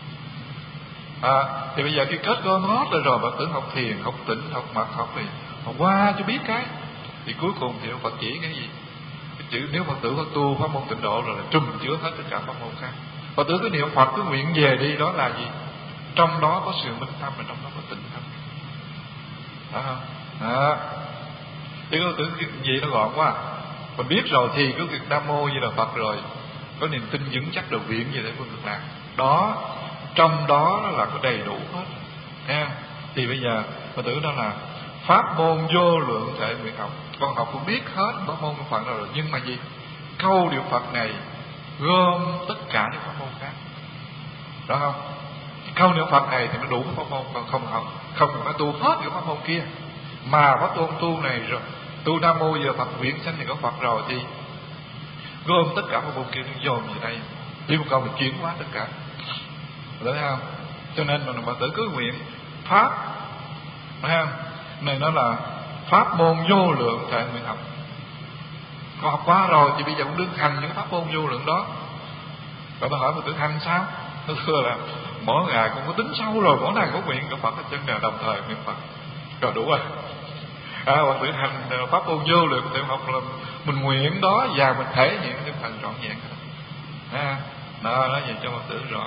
À, thì bây giờ khi kết gom hết rồi rồi Phật tử học thiền, học tịnh, học mật, học gì, học qua cho biết cái, thì cuối cùng thì Phật chỉ cái gì? Cái chữ nếu Phật tử có tu pháp môn tịnh độ rồi là trùm chứa hết tất cả pháp môn khác. Phật tử cứ niệm Phật, cứ nguyện về đi, đó là gì? Trong đó có sự minh tâm, và trong đó có tịnh tâm. Đó không? Đó. Chứ Phật tử gì nó gọn quá. Mình biết rồi thì cứ việc Nam Mô Như Là Phật rồi, có niềm tin vững chắc đầu viện về để phương cực lạc. Đó, trong đó nó là có đầy đủ hết. Nghe? Thì bây giờ Phật tử đó là pháp môn vô lượng thể nguyện học. con học cũng biết hết pháp môn niệm Phật rồi, nhưng mà gì, câu niệm Phật này gom tất cả những pháp môn khác, đó không? Câu niệm Phật này thì nó đủ pháp môn, còn không học không phải tu hết những pháp môn kia. Mà pháp tôn tu này rồi, tu Nam Mô Giờ Phật nguyện sanh thì có Phật rồi, thì gom tất cả pháp môn kia nó dồn về đây, chỉ một câu là chuyển hóa tất cả, thấy không? Cho nên mà Phật tử cứ nguyện pháp, thấy không? Này nó là pháp môn vô lượng thể nguyện học. Con học qua rồi thì bây giờ cũng đương hành những pháp môn vô lượng đó. Rồi tôi hỏi Phật tử hành sao? Tôi thưa là mỗi ngày cũng có tính sâu rồi, mỗi ngày có nguyện của Phật hết chân là đồng thời nguyện Phật rồi đủ rồi. À, Phật tử hành pháp môn vô lượng tự học là mình nguyện đó và mình thể hiện tinh thần trọn vẹn. À, đó nói vậy cho Phật tử rõ.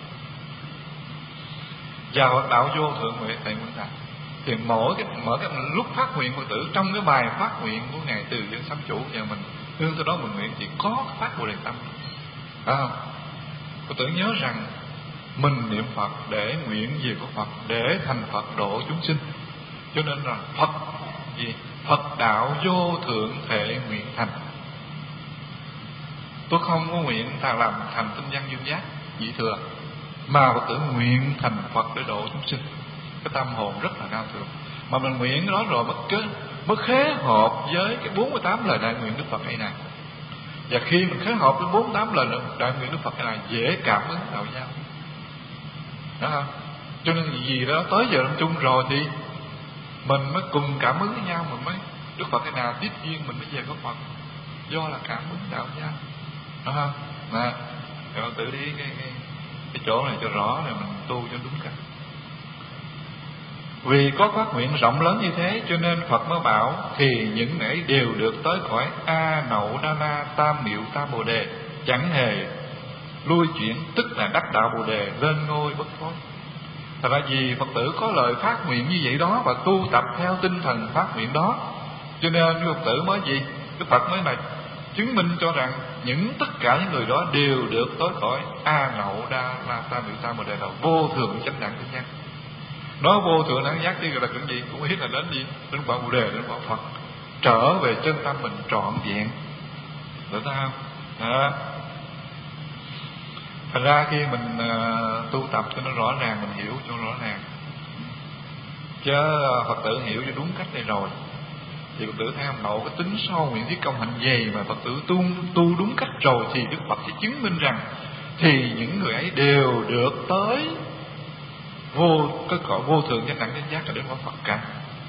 Và Phật đạo vô thượng nguyện thầy nguyện thành. Thì mỗi cái mỗi cái lúc phát nguyện Phật tử trong cái bài phát nguyện của ngài Từ Dân Sám Chủ và mình hướng tới đó mình nguyện thì có phát Bồ Đề tâm. À, Phật tử nhớ rằng mình niệm Phật để nguyện về của Phật, để thành Phật độ chúng sinh. Cho nên là Phật gì? Phật đạo vô thượng thể nguyện thành. Tôi không có nguyện ta làm thành tinh văn dương giác dị thừa, mà Phật tử nguyện thành Phật để độ chúng sinh. Cái tâm hồn rất là cao thượng. Mà mình nguyện cái đó rồi mới kết mới khế hợp với cái bốn mươi tám lời đại nguyện Đức Phật này nè. Và khi mình khế hợp với bốn mươi tám lời đại nguyện Đức Phật này là dễ cảm ứng đạo giao. Đó không? Cho nên gì đó tới giờ lâm chung rồi thì mình mới cùng cảm ứng với nhau, mình mới Đức Phật cái nào tiếp duyên mình mới về có Phật, do là cảm ứng đạo giao. Đó không? Nè, rồi tự đi cái, cái cái chỗ này cho rõ rồi mình tu cho đúng cách. Vì có phát nguyện rộng lớn như thế cho nên Phật mới bảo thì những ấy đều được tới cõi A Nậu Đa La Tam Miệu Tam Bồ Đề, chẳng hề lui chuyển, tức là đắc đạo Bồ Đề lên ngôi bất thối. Thật ra vì Phật tử có lời phát nguyện như vậy đó và tu tập theo tinh thần phát nguyện đó, cho nên Phật tử mới gì, Đức Phật mới này chứng minh cho rằng những tất cả những người đó đều được tới cõi A Nậu Đa La Tam Miệu Tam Bồ Đề, là vô thượng chánh đẳng chánh giác. Nói vô thượng đẳng giác đi là cái gì? Cũng biết là đến gì? Đến quả Bồ Đề, đến quả Phật, trở về chân tâm mình trọn vẹn, được không? Đó. Thành ra khi mình uh, tu tập cho nó rõ ràng, mình hiểu cho rõ ràng, chứ Phật tử hiểu cho đúng cách này rồi thì Phật tử tham nộ cái tính sâu nguyện thiết công hạnh dày mà Phật tử tu tu đúng cách rồi thì Đức Phật sẽ chứng minh rằng thì những người ấy đều được tới vô cái cõi vô thượng chánh đẳng chánh giác là đến quả Phật cả.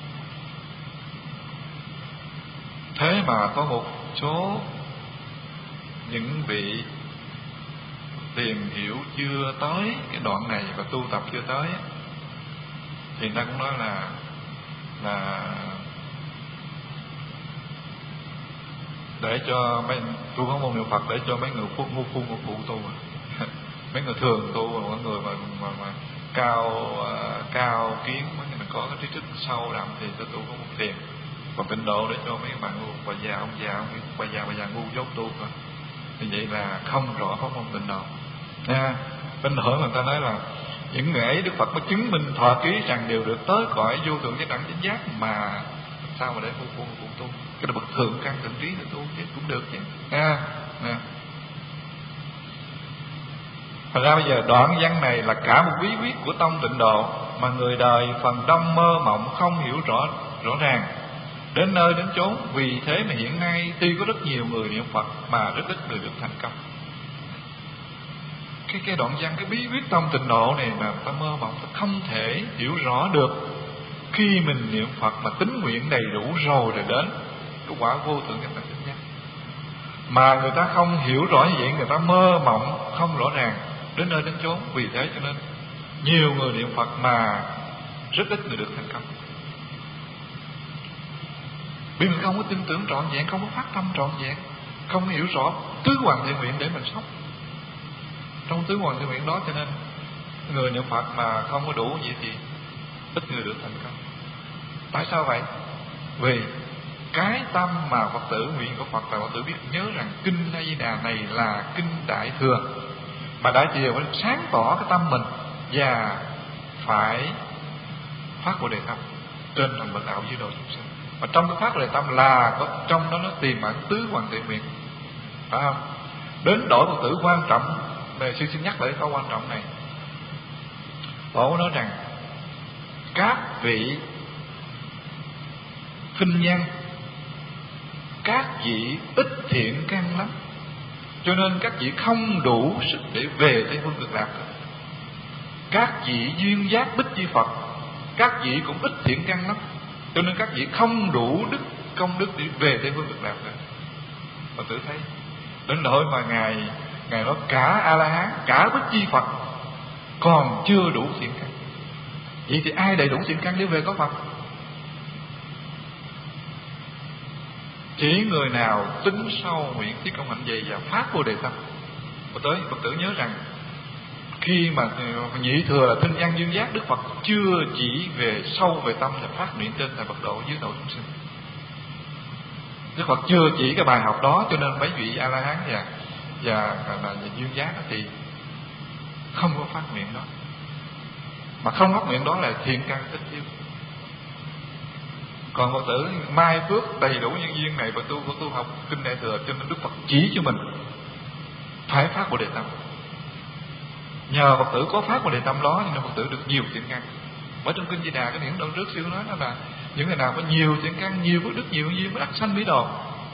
Thế mà có một số những vị tìm hiểu chưa tới cái đoạn này và tu tập chưa tới thì người ta cũng nói là là để cho mấy tu có môn niệm Phật để cho mấy người phu ngu phu ngu phụ tu mấy người thường tu, mọi người mà mà, mà cao uh, cao kiến, mấy người có cái trí thức sâu đậm thì tôi tu có một tiền, còn tịnh độ để cho mấy bạn ngu, bà già ông già ông bà già bà già ngu dốt tu thôi. Thì vậy là không rõ pháp môn tịnh độ nha. Bên hỏi người ta nói là những người ấy Đức Phật mới chứng minh thọ ký rằng đều được tới cõi vô thượng chánh đẳng chánh giác, mà sao mà để phu phu phụ tu, cái là bậc thượng căn thượng trí để tu chứ cũng được chứ nha. Nè, thật ra bây giờ đoạn văn này là cả một bí quyết của tông tịnh độ mà người đời phần đông mơ mộng không hiểu rõ rõ ràng đến nơi đến chốn. Vì thế mà hiện nay tuy có rất nhiều người niệm Phật mà rất ít người được thành công. Cái cái đoạn văn, cái bí quyết tông tịnh độ này mà ta mơ mộng, ta không thể hiểu rõ được. Khi mình niệm Phật mà tín nguyện đầy đủ rồi rồi đến cái quả vô thượng chánh đẳng chánh giác, mà người ta không hiểu rõ như vậy, người ta mơ mộng không rõ ràng đến nơi đến chốn. Vì thế cho nên nhiều người niệm Phật mà rất ít người được thành công, vì mình không có tin tưởng trọn vẹn, không có phát tâm trọn vẹn, không hiểu rõ tứ hoàn thiện nguyện để mình sống. Trong tứ hoàn thiện nguyện đó cho nên người niệm Phật mà không có đủ gì thì ít người được thành công. Tại sao vậy? Vì cái tâm mà Phật tử nguyện của Phật là Phật tử biết nhớ rằng kinh A Di Đà này là kinh Đại Thừa, mà Đại Thừa phải sáng tỏ cái tâm mình và phải phát Bồ Đề tâm trên thành bậc đạo dưới độ chúng sinh. Mà trong cái pháp đề tâm là có trong đó nó tìm ẩn tứ hoàn thiện miệng, phải không? Đến đổi Phật tử quan trọng này, sư xin nhắc lại câu quan trọng này. Tổ nói rằng các vị khinh nhân, các vị ít thiện căn lắm, cho nên các vị không đủ sức để về Tây Phương Cực Lạc. Các vị duyên giác bích chi Phật, các vị cũng ít thiện căn lắm, cho nên các vị không đủ đức công đức để về Tây Phương Cực Lạc. Phật tử thấy đến nỗi mà ngài ngài nói cả A La Hán, cả bích chi Phật còn chưa đủ thiện căn. Vậy thì ai đầy đủ thiện căn để về có Phật? Chỉ người nào tính sâu nguyện thiết công hạnh dày và phát vô đề tâm. Và tới Phật tử nhớ rằng khi mà nhị thừa là tinh văn duyên giác, Đức Phật chưa chỉ về sâu về tâm và phát nguyện trên tại Phật độ dưới độ chúng sinh. Đức Phật chưa chỉ cái bài học đó, cho nên mấy vị A La Hán và và, và, và duyên giác thì không có phát nguyện đó. Mà không phát nguyện đó là thiện căn ít thiếu. Còn Phật tử mai phước đầy đủ nhân duyên này và tu của tu học kinh Đại Thừa, cho nên Đức Phật chỉ cho mình phải phát Bồ Đề Tâm. Nhờ Phật tử có phát Bồ Đề Tâm đó nên Phật tử được nhiều thiện căn. Ở trong kinh Di Đà cái điển đoạn trước sư nói đó là những người nào có nhiều thiện căn, nhiều phước đức, nhiều nhân duyên mới đắc sanh Mỹ Đồ.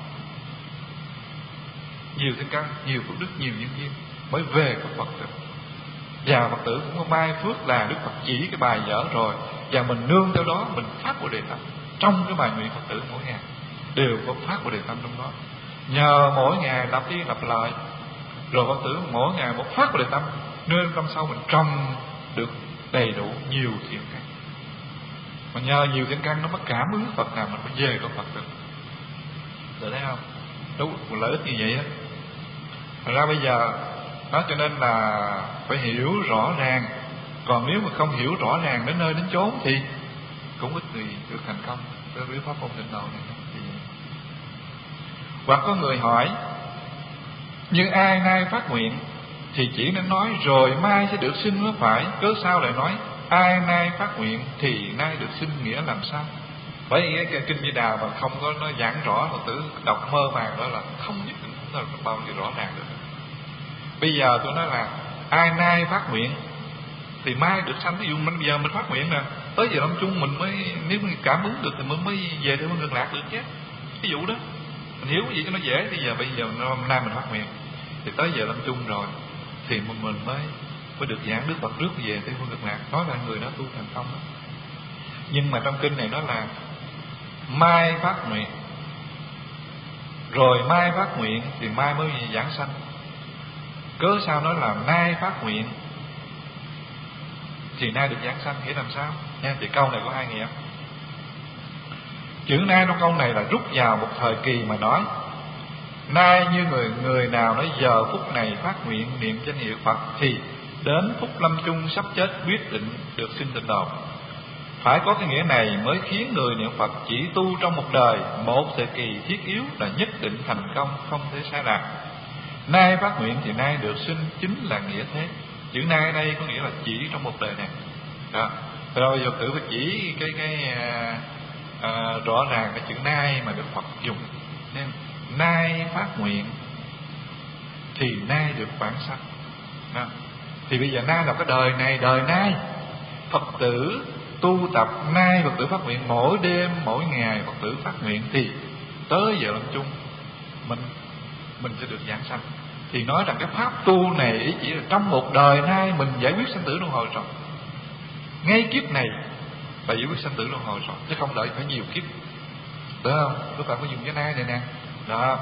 Nhiều thiện căn, nhiều phước đức, nhiều nhân duyên mới vềกับPhật được. Và Phật tử cũng có mai phước là Đức Phật chỉ cái bài dở rồi, và mình nương theo đó mình phát Bồ Đề Tâm. Trong cái bài nguyện Phật tử mỗi ngày đều có phát Bồ Đề Tâm trong đó. Nhờ mỗi ngày lặp đi lặp lại, rồi Phật tử mỗi ngày một phát Bồ Đề Tâm, nên tâm sau mình trồng được đầy đủ nhiều thiện căn. Mà nhờ nhiều thiện căn nó mới cảm ứng Phật nào mình mới về có Phật được. Được thấy không? Đúng, lợi ích như vậy á. Thật ra bây giờ đó, cho nên là phải hiểu rõ ràng. Còn nếu mà không hiểu rõ ràng đến nơi đến chốn thì cũng ít người được thành công với biểu pháp môn tịnh độ này. Thì... hoặc có người hỏi, nhưng ai nay phát nguyện thì chỉ nên nói rồi mai sẽ được sinh mới phải, cớ sao lại nói ai nay phát nguyện thì nay được sinh, nghĩa làm sao? Bởi vì cái kinh Di Đà mà không có nó giảng rõ, Phật tử đọc mơ màng đó là không nhất định là bao nhiêu rõ ràng được. Bây giờ tôi nói là ai nay phát nguyện thì mai được sanh. Ví dụ mình giờ mình phát nguyện nè, tới giờ lâm chung mình mới, nếu mình cảm ứng được thì mình mới về Tây Phương Cực Lạc được chứ. Ví dụ đó mình hiểu cái gì cho nó dễ. Bây giờ bây giờ hôm nay mình phát nguyện thì tới giờ lâm chung rồi thì mình, mình mới mới được giảng Đức Phật rước về Tây Phương Cực Lạc. Nói là người đó tu thành công đó. Nhưng mà trong kinh này nó là mai phát nguyện, rồi mai phát nguyện thì mai mới giảng sanh. Cớ sao nói là nay phát nguyện thì nay được giảng sanh, nghĩa làm sao nha? Thì câu này có hai nghĩa. Chữ nay trong câu này là rút vào một thời kỳ mà nói. Nay như người người nào nói giờ phút này phát nguyện niệm danh hiệu Phật thì đến phút lâm chung sắp chết quyết định được sinh tịnh độ. Phải có cái nghĩa này mới khiến người niệm Phật chỉ tu trong một đời, một thời kỳ thiết yếu là nhất định thành công, không thể sai lạc. Nay phát nguyện thì nay được sinh chính là nghĩa thế. Chữ nay ở đây có nghĩa là chỉ trong một đời này. Đó. Rồi Phật tử phải chỉ cái cái à, à, rõ ràng cái chữ nay mà được Phật dùng. Nên nay phát nguyện thì nay được vãng sanh. Đó. Thì bây giờ nay là cái đời này, đời nay Phật tử tu tập nay, Phật tử phát nguyện mỗi đêm mỗi ngày Phật tử phát nguyện thì tới giờ lâm chung mình mình sẽ được giảng sanh. Thì nói rằng cái pháp tu này chỉ là trong một đời nay mình giải quyết sanh tử luân hồi rồi. Ngay kiếp này là giải quyết sanh tử luân hồi rồi, chứ không đợi phải nhiều kiếp. Được không? Các bạn có dùng cái nay này nè. Đó.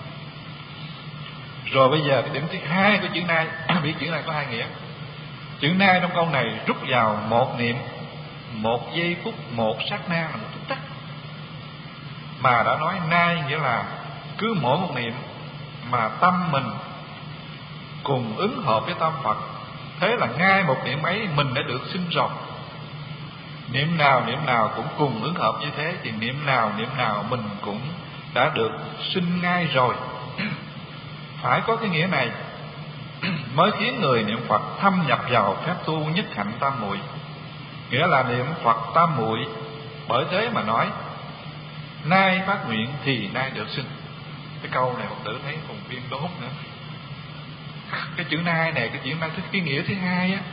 Rồi bây giờ cái điểm thứ hai của chữ nay, biết chữ này có hai nghĩa. Chữ nay trong câu này rút vào một niệm, một giây phút, một sát na là một tích tắc. Mà đã nói nay nghĩa là cứ mỗi một niệm mà tâm mình cùng ứng hợp với tâm Phật, thế là ngay một niệm ấy mình đã được sinh rồi. Niệm nào niệm nào cũng cùng ứng hợp như thế, thì niệm nào niệm nào mình cũng đã được sinh ngay rồi. Phải có cái nghĩa này mới khiến người niệm Phật thâm nhập vào phép tu nhất hạnh tam muội. Nghĩa là niệm Phật tam muội. Bởi thế mà nói nay phát nguyện thì nay được sinh. Cái câu này Phật tử thấy còn viên đốt nữa. Cái chữ nay này, cái chữ mang thức cái nghĩa thứ hai á,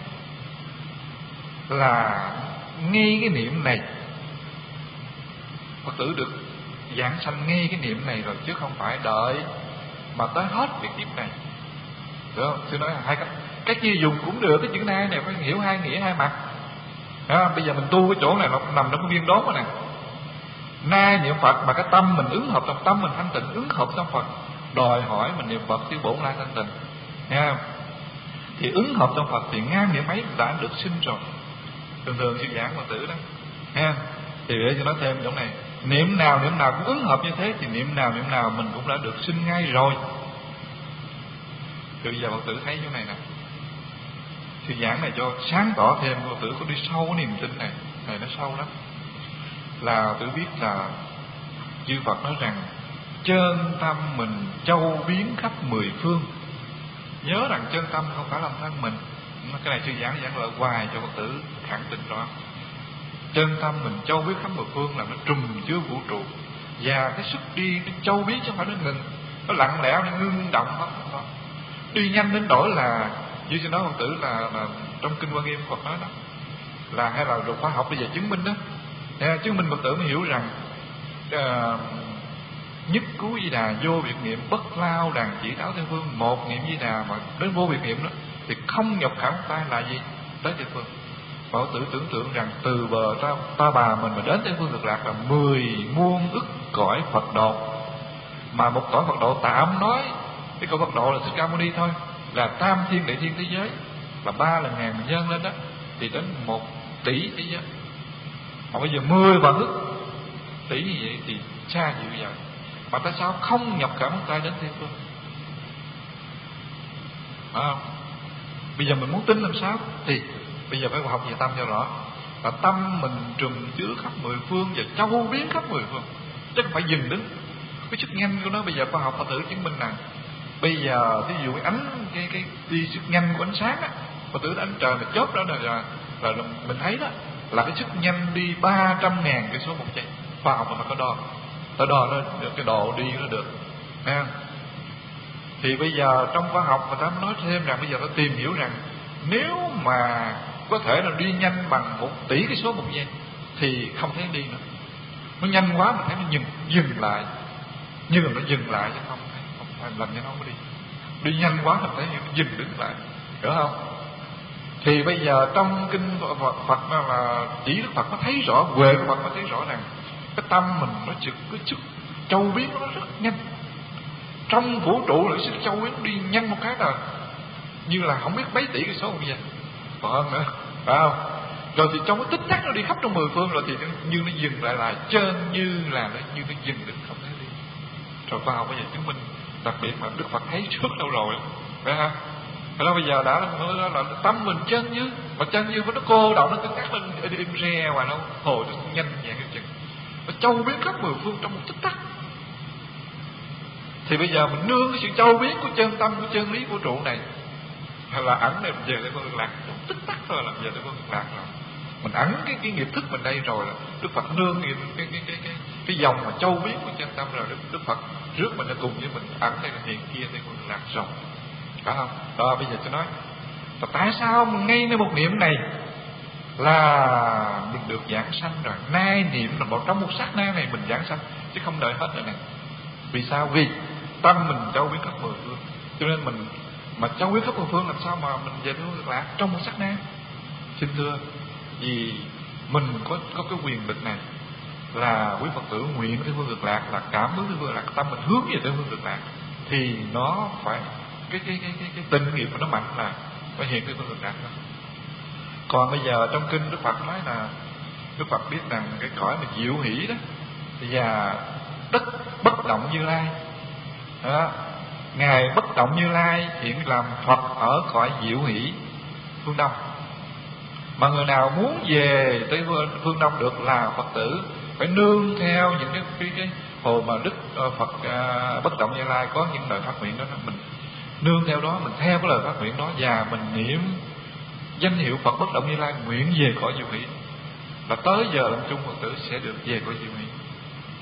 là ngay cái niệm này Phật tử được giảng sanh ngay cái niệm này rồi, chứ không phải đợi mà tới hết việc niệm này, được không? Tôi nói là hai cách, cách chia dùng cũng được. Cái chữ nay này phải hiểu hai nghĩa hai mặt. Đó, bây giờ mình tu cái chỗ này nó nằm trong cái viên đốt rồi nè. Nay niệm Phật mà cái tâm mình ứng hợp, trong tâm mình thanh tịnh, ứng hợp trong Phật, đòi hỏi mình niệm Phậtที่bổn lai thanh tịnh, nghe không? Thì ứng hợp trong Phật thì ngang niệm ấy đã được sinh rồi. Thường thường sư giảng Phật tử đó, nghe không? Thì để cho nói thêm chỗ này, niệm nào niệm nào cũng ứng hợp như thế, thì niệm nào niệm nào mình cũng đã được sinh ngay rồi. Từ giờ Phật tử thấy chỗ này nè, sư giảng này cho sáng tỏ thêm, Phật tử có đi sâu cái niềm tin này, này nó sâu lắm. Là tự biết là chư Phật nói rằng chân tâm mình châu biến khắp mười phương. Nhớ rằng chân tâm không phải làm thân mình. Cái này sư giảng giảng lại hoài cho Phật tử khẳng định rõ. Chân tâm mình châu biến khắp mười phương là nó trùm chứa vũ trụ, và cái sức đi nó châu biến chứ không phải nó ngừng, nó lặng lẽ, nó ngưng động hết. Đi nhanh đến đổi là như sư nói Phật tử là, là trong kinh Quan Nghiêm Phật nói đó, là hay là được khoa học bây giờ chứng minh đó. À, chứng minh Phật tử mới hiểu rằng uh, nhất cứu Di Đà vô biệt niệm, bất lao đàn chỉ đáo Tây phương. Một niệm Di Đà mà đến vô biệt niệm đó thì không nhập khả tay là gì? Tới Tây phương. Phật tử tưởng tượng rằng từ bờ ta, ta bà mình mà đến Tây phương Cực Lạc là mười muôn ức cõi Phật độ. Mà một cõi Phật độ tạm nói cái cõi Phật độ là Thích Ca Mâu Ni thôi, là tam thiên đại thiên thế giới, là ba lần ngàn mình nhân lên đó thì đến một tỷ thế giới. Mà bây giờ mười vạn ức tỷ như vậy thì xa dịu vậy, mà tại sao không nhập cảm tay đến Tây phương? Phải không? Bây giờ mình muốn tin làm sao? Thì bây giờ phải học về tâm cho rõ. Và tâm mình trùm chứa khắp mười phương và châu biến khắp mười phương, chứ không phải dừng đứng. Cái sức nhanh của nó bây giờ khoa học Phật tử chứng minh rằng bây giờ ví dụ ánh cái cái đi sức nhanh của ánh sáng á, Phật tử ánh trời mà chớp đó là, là, là mình thấy đó là cái sức nhanh đi ba trăm ngàn cây số một giây. Khoa học mà có đo, ta đo nó được cái độ đi nó được, nghe không? Thì bây giờ trong khoa học người ta nói thêm rằng bây giờ ta tìm hiểu rằng nếu mà có thể là đi nhanh bằng một tỷ cái số một giây thì không thấy đi nữa. Nó nhanh quá mà thấy nó dừng dừng lại, như là nó dừng lại chứ không không phải làm cho nó không có đi. Đi nhanh quá mình thấy nó dừng đứng lại, hiểu không? Thì bây giờ trong kinh Phật, Phật là chỉ Đức Phật nó thấy rõ, huệ của Phật nó thấy rõ rằng cái tâm mình nó trực cái sức châu biến nó rất nhanh. Trong vũ trụ là sức châu biến đi nhanh một cái là như là không biết mấy tỷ cái số một giây, còn nữa, phải không? Rồi thì trong cái tích tắc nó đi khắp trong mười phương rồi thì như nó dừng lại là trơn, như là nó như nó dừng đứng không thấy đi. Rồi khoa học bây giờ chứng minh, đặc biệt mà Đức Phật thấy trước đâu rồi, phải không? Thế đó bây giờ đã nói là, là tâm mình chân như, mà chân như nó cô động, nó cứ cắt lên im re và nó hồi nó nhanh nhẹn cái chừng, nó châu biến khắp mười phương trong một tích tắc. Thì bây giờ mình nương cái sự châu biến của chân tâm, của chân lý vũ trụ này, hay là ẩn này mình về Tây phương Cực Lạc trong tích tắc thôi, là về Tây phương Cực Lạc rồi. Mình ẩn cái cái nghiệp thức mình đây rồi là Đức Phật nương cái cái cái cái cái, cái dòng mà châu biến của chân tâm rồi, Đức, Đức Phật rước mình là cùng với mình ẩn đây là hiện kia Tây phương Cực Lạc rồi, phải không? Đó bây giờ tôi nói và tại sao ngay nơi một niệm này là mình được giảng sanh rồi. Nay niệm là một trong một sát na này mình giảng sanh chứ không đợi hết rồi này. Vì sao? Vì tâm mình châu biến khắp mười phương, cho nên mình mà châu biến khắp mười phương làm sao mà mình về Tây phương Cực Lạc trong một sát na? Xin thưa, vì mình có có cái quyền lực này là quý Phật tử nguyện Tây phương Cực Lạc, là cảm hướng Tây phương Cực Lạc, tâm mình hướng về Tây phương Cực Lạc thì nó phải cái cái cái cái, cái tình nghiệp của nó mạnh là phải hiện Tây phương Cực Lạc đó. Còn bây giờ trong kinh Đức Phật nói là Đức Phật biết rằng cái cõi mà diệu hỷ đó và đất bất động Như Lai đó, ngài bất động Như Lai hiện làm Phật ở cõi diệu hỷ phương Đông. Mà người nào muốn về tới phương Đông được là Phật tử phải nương theo những cái cái, cái hồi mà Đức Phật uh, bất động Như Lai có những lời phát nguyện đó, mình nương theo đó, mình theo cái lời phát nguyện đó và mình niệm danh hiệu Phật bất động Như Lai nguyện về cõi diệu hỷ, là tới giờ lâm chung Phật tử sẽ được về cõi diệu hỷ.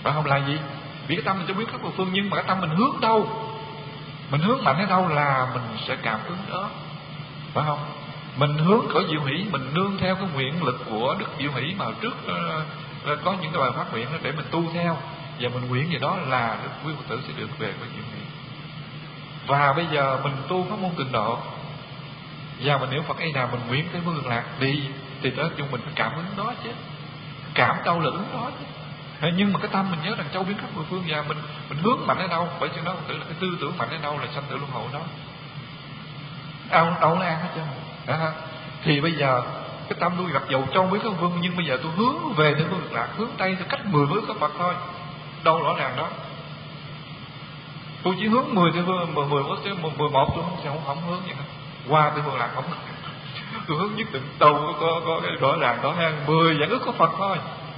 phải không? Là gì? Vì cái tâm mình cho biết khắp mười phương, nhưng mà cái tâm mình hướng đâu, mình hướng mạnh ở đâu là mình sẽ cảm ứng đó, phải không? Mình hướng cõi diệu hỷ, mình nương theo cái nguyện lực của Đức Diệu Hỷ mà trước uh, có những cái bài phát nguyện đó để mình tu theo, và mình nguyện gì đó là Đức quý Phật tử sẽ được về với diệu hỷ. Và bây giờ mình tu pháp môn Tịnh Độ, và mình niệm Phật ấy nào mình nguyện tới Vương Lạc đi, thì tới chung mình phải cảm ứng đó chứ, cảm đâu là ứng đó chứ. Nhưng mà cái tâm mình nhớ rằng châu biến khắp mười phương, và mình mình hướng mạnh ở đâu, bởi cho nó tự là cái tư tưởng mạnh ở đâu là sanh tử luân hồi đó, đâu đâu nó ăn hết trơn. À, thì bây giờ cái tâm tôi gặp dầu châu biến khắp mười phương, nhưng bây giờ tôi hướng về tới Vương Lạc, hướng Tây tôi cách mười bước có Phật thôi, đâu rõ ràng đó. Tôi chỉ hướng mười tới mười mười bước chứ mười một tôi không không, không hướng gì hết. Qua tới Vương Lạc không, tôi hướng nhất định đâu có có, có cái rõ ràng đó ha, mười dạng ước có Phật thôi.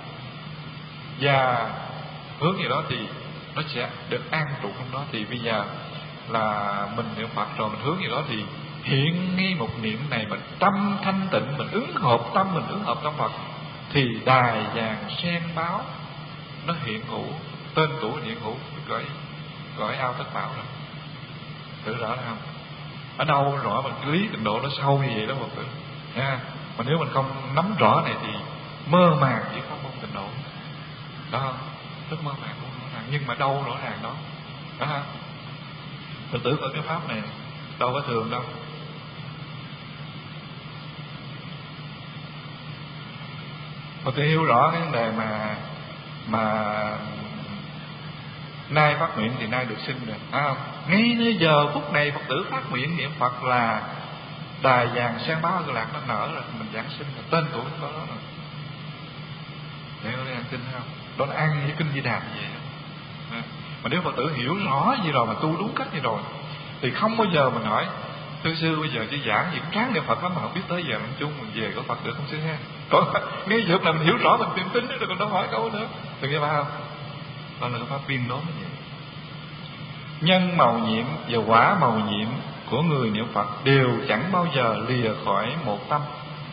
Và hướng gì đó thì nó sẽ được an trụ trong đó. Thì bây giờ là mình niệm Phật rồi mình hướng gì đó thì hiện ngay một niệm này mình tâm thanh tịnh, mình ứng hợp tâm, mình ứng hợp tâm Phật, thì đài vàng sen báo nó hiện hữu, tên tuổi hiện hữu, gọi gọi ao tất bảo rồi. Tự rõ không? Ở đâu rõ mà cái lý Tịnh Độ nó sâu như vậy đó Phật tử nha. Mà nếu mình không nắm rõ này thì mơ màng chỉ pháp môn Tịnh Độ đó không? Rất mơ màng cũng rõ ràng, nhưng mà đâu rõ ràng đó đó ha. Phật tử ở cái pháp này đâu có thường đâu. Phật tử hiểu rõ cái vấn đề mà mà nay phát nguyện thì nay được sinh rồi, phải không? Ngay nơi giờ phút này Phật tử phát nguyện niệm Phật là đài vàng sen báo Cực Lạc nó nở rồi, mình giảng sinh là tên tuổi nó đó rồi. Để nó ăn kinh không? Đó là ăn với kinh Di Đà như vậy đó. À, mà nếu Phật tử hiểu rõ gì rồi mà tu đúng cách như rồi thì không bao giờ mình hỏi thưa sư bây giờ chỉ giảng gì cũng tráng niệm Phật lắm mà không biết tới giờ mình chung mình về có Phật được không sư ha? Có ngay giờ này mình hiểu rõ mình tìm tính rồi còn đâu hỏi câu nữa. Được nghe không? Đó là cái pháp viên đó như vậy. Nhân màu nhiệm và quả màu nhiệm của người niệm Phật đều chẳng bao giờ lìa khỏi một tâm.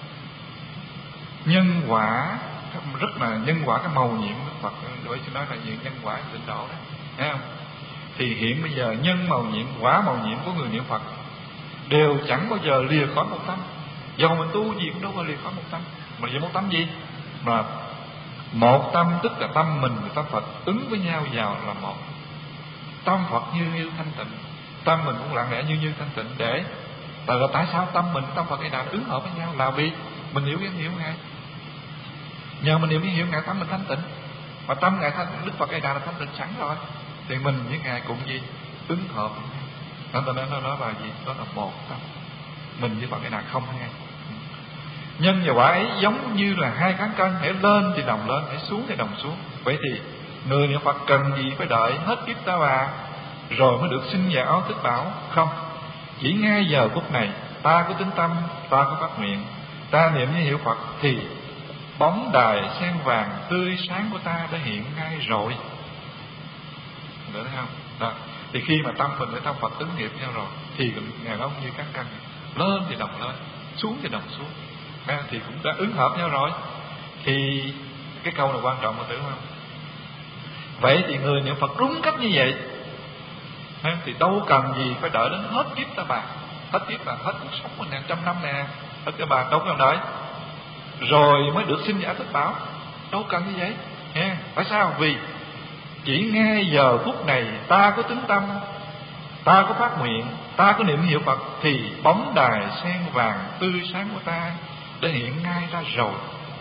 Nhân quả rất là nhân quả, cái màu nhiệm của Phật, bởi tôi nói là gì? Nhân quả Tịnh Độ đó, thấy không? Thì hiện bây giờ nhân màu nhiệm, quả màu nhiệm của người niệm Phật đều chẳng bao giờ lìa khỏi một tâm. Dầu mình tu gì cũng đâu có lìa khỏi một tâm. Mà vậy một tâm gì? Mà một tâm tức là tâm mình và tâm Phật ứng với nhau vào là một. Tâm Phật như như thanh tịnh, tâm mình cũng lặng lẽ như như thanh tịnh. Để tại là tại sao tâm mình tâm Phật cái nào ứng hợp với nhau? Là vì mình hiểu cái hiểu ngài, nhờ mình hiểu cái hiểu ngài tâm mình thanh tịnh, mà tâm ngài thanh Đức Phật cái nào là thanh tịnh sẵn rồi, thì mình với ngài cũng gì ứng hợp. Nên ta nói nó nói là gì? Đó là một tâm, mình với Phật cái nào không hai. Nhân và quả ấy giống như là hai cán cân, hãy lên thì đồng lên, hãy xuống thì đồng xuống. Vậy thì người niệm Phật cần gì phải đợi hết kiếp ta bà rồi mới được sinh vào áo Thích Bảo? Không, chỉ ngay giờ phút này ta có tính tâm, ta có phát nguyện, ta niệm với hiệu Phật thì bóng đài sen vàng tươi sáng của ta đã hiện ngay rồi. Được thấy không? Đó. Thì khi mà tâm mình với tâm Phật ứng nghiệp nhau rồi thì ngày đó như cán cân, lên thì đồng lên, xuống thì đồng xuống, à, thì cũng đã ứng hợp nhau rồi. Thì cái câu này quan trọng mà tưởng không? Vậy thì người niệm Phật đúng cách như vậy thì đâu cần gì phải đợi đến hết kiếp ta bà. Hết kiếp là hết cuộc sống mình nè, trăm năm nè, hết cái bà đâu cần đợi rồi mới được sinh vào Thích Bảo, đâu cần như vậy nha. Tại sao? Vì chỉ ngay giờ phút này ta có tính tâm, ta có phát nguyện, ta có niệm hiệu Phật thì bóng đài sen vàng tươi sáng của ta đã hiện ngay ra rồi.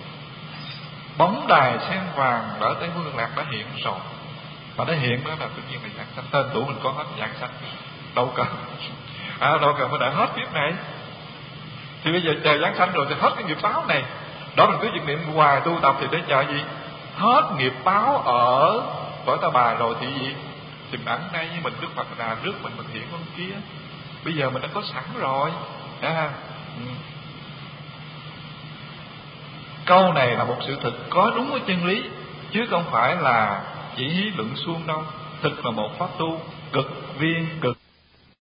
Bóng đài sen vàng ở Tây Phương Lạc đã hiện rồi, mà đã hiện đó là tự nhiên là giảng sanh, tên tuổi mình có hết giảng sanh, đâu cần à, đâu cần phải đợi hết kiếp này. Thì bây giờ chờ giảng sanh rồi thì hết cái nghiệp báo này, đó mình cứ việc niệm hoài tu tập thì để chờ gì? Hết nghiệp báo ở cõi ta bà rồi thì gì? Thì ẩn đây với mình, Đức Phật là rước mình mình hiện bên kia. Bây giờ mình đã có sẵn rồi à. Ừ. Câu này là một sự thực có đúng với chân lý, chứ không phải là chỉ luận suông đâu. Thực là một pháp tu cực viên cực